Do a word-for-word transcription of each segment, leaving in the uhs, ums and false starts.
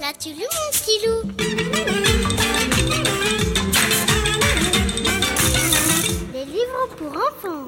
L'as-tu lu, mon petit loup? Les livres pour enfants.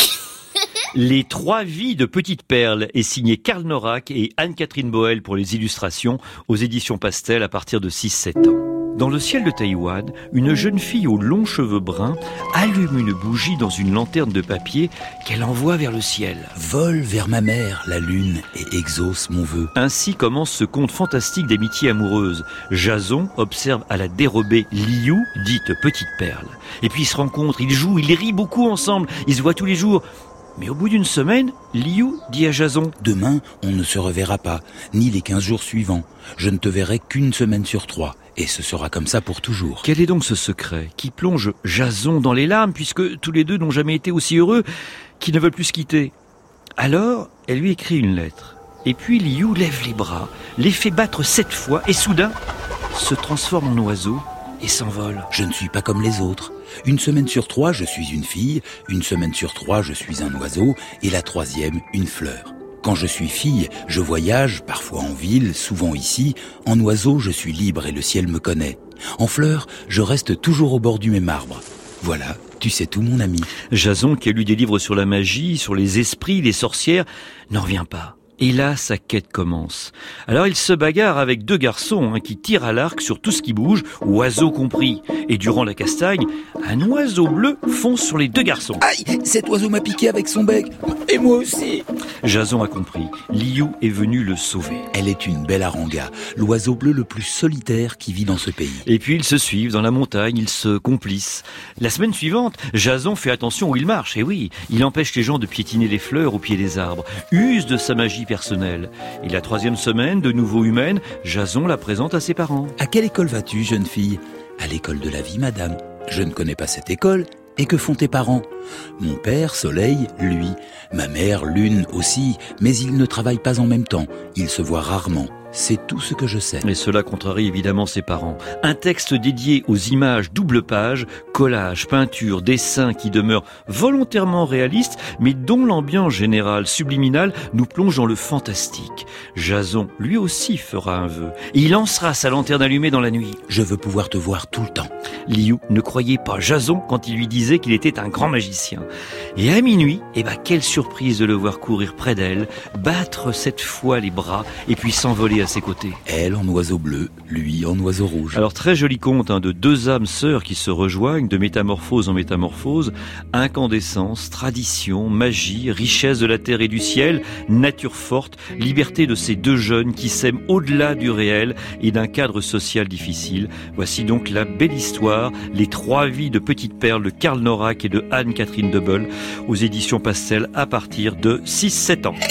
Les trois vies de Petite Perle est signé Karl Norak et Anne-Catherine Boel pour les illustrations aux éditions Pastel à partir de six sept ans. Dans le ciel de Taïwan, une jeune fille aux longs cheveux bruns allume une bougie dans une lanterne de papier qu'elle envoie vers le ciel. Vole vers ma mère, la lune, et exauce mon vœu. Ainsi commence ce conte fantastique d'amitié amoureuse. Jason observe à la dérobée Liu, dite Petite Perle. Et puis ils se rencontrent, ils jouent, ils rient beaucoup ensemble, ils se voient tous les jours. Mais au bout d'une semaine, Liu dit à Jason « Demain, on ne se reverra pas, ni les quinze jours suivants. Je ne te verrai qu'une semaine sur trois, et ce sera comme ça pour toujours. » Quel est donc ce secret qui plonge Jason dans les larmes, puisque tous les deux n'ont jamais été aussi heureux, qu'ils ne veulent plus se quitter? Alors, elle lui écrit une lettre. Et puis Liu lève les bras, les fait battre sept fois, et soudain, se transforme en oiseau et s'envole. Je ne suis pas comme les autres. Une semaine sur trois, je suis une fille, une semaine sur trois, je suis un oiseau, et la troisième, une fleur. Quand je suis fille, je voyage, parfois en ville, souvent ici. En oiseau, je suis libre et le ciel me connaît. En fleur, je reste toujours au bord du même arbre. Voilà, tu sais tout, mon ami. Jason, qui a lu des livres sur la magie, sur les esprits, les sorcières, n'en revient pas. Et là, sa quête commence. Alors il se bagarre avec deux garçons hein, qui tirent à l'arc sur tout ce qui bouge, oiseaux compris. Et durant la castagne, un oiseau bleu fonce sur les deux garçons. Aïe, cet oiseau m'a piqué avec son bec. Et moi aussi. Jason a compris. Liu est venu le sauver. Elle est une belle aranga, l'oiseau bleu le plus solitaire qui vit dans ce pays. Et puis ils se suivent dans la montagne, ils se complissent. La semaine suivante, Jason fait attention où il marche. Et oui, il empêche les gens de piétiner les fleurs au pied des arbres, use de sa magie personnelle. Et la troisième semaine, de nouveau humaine, Jason la présente à ses parents. À quelle école vas-tu, jeune fille? À l'école de la vie, madame. Je ne connais pas cette école. Et que font tes parents? Mon père, Soleil, lui. Ma mère, Lune aussi. Mais ils ne travaillent pas en même temps. Ils se voient rarement. C'est tout ce que je sais. Et cela contrarie évidemment ses parents. Un texte dédié aux images double page, collages, peintures, dessins qui demeurent volontairement réalistes, mais dont l'ambiance générale subliminale nous plonge dans le fantastique. Jason, lui aussi, fera un vœu. Et il lancera sa lanterne allumée dans la nuit. Je veux pouvoir te voir tout le temps. Liu ne croyait pas Jason quand il lui disait qu'il était un grand magicien. Et à minuit, eh ben, quelle surprise de le voir courir près d'elle, battre cette fois les bras et puis s'envoler à ses côtés. Elle en oiseau bleu, lui en oiseau rouge. Alors très joli conte hein, de deux âmes sœurs qui se rejoignent, de métamorphose en métamorphose, incandescence, tradition, magie, richesse de la terre et du ciel, nature forte, liberté de ces deux jeunes qui s'aiment au-delà du réel et d'un cadre social difficile. Voici donc la belle histoire, les trois vies de Petite Perle de Karl Norak et de Anne-Catherine Boel aux éditions Pastel à partir de six sept ans.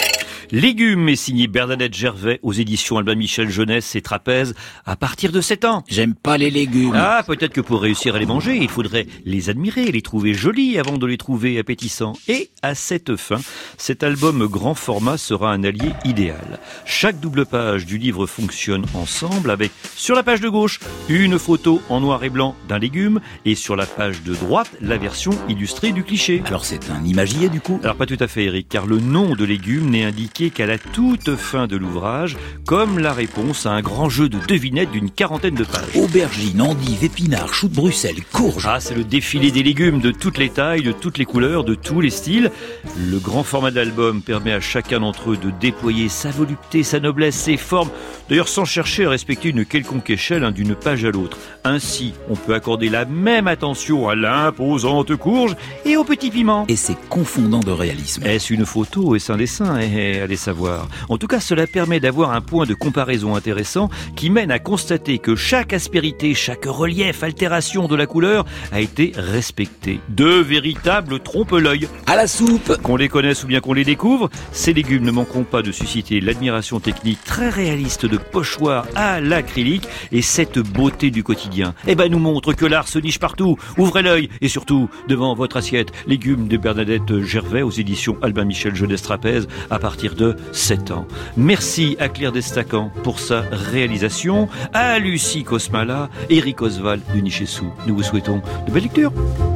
Légumes est signé Bernadette Gervais aux éditions Albin Michel Jeunesse et Trapèze à partir de sept ans. J'aime pas les légumes. Ah, peut-être que pour réussir à les manger, il faudrait les admirer, les trouver jolis avant de les trouver appétissants. Et à cette fin, cet album grand format sera un allié idéal. Chaque double page du livre fonctionne ensemble avec, sur la page de gauche, une photo en noir et blanc d'un légume et sur la page de droite, la version illustrée du cliché. Alors c'est un imagier du coup? Alors pas tout à fait Eric, car le nom de légume n'est indiqué qu'à la toute fin de l'ouvrage, comme la réponse à un grand jeu de devinettes d'une quarantaine de pages. Aubergine, endive, épinards, choux de Bruxelles, courges. Ah, c'est le défilé des légumes de toutes les tailles, de toutes les couleurs, de tous les styles. Le grand format d'album permet à chacun d'entre eux de déployer sa volupté, sa noblesse, ses formes, d'ailleurs sans chercher à respecter une quelconque échelle hein, d'une page à l'autre. Ainsi, on peut accorder la même attention à l'imposante courge et au petit piment. Et c'est confondant de réalisme. Est-ce une photo? Est-ce un dessin? Eh, allez savoir. En tout cas, cela permet d'avoir un point de comparaison intéressant qui mène à constater que chaque aspérité, chaque relief, altération de la couleur a été respectée. Deux véritables trompe-l'œil. À la soupe! Qu'on les connaisse ou bien qu'on les découvre, ces légumes ne manqueront pas de susciter l'admiration technique très réaliste de pochoirs à l'acrylique et cette beauté du quotidien. Eh ben, nous montre que l'art se niche partout. Ouvrez l'œil et surtout, devant votre assiette, légumes de Bernadette Gervais aux éditions Albin Michel Jeunesse Trapèze à partir de sept ans. Merci à Claire Destacan pour sa réalisation, à Lucie Cosmala, Eric Oswald de Nichessou. Nous vous souhaitons de belles lectures.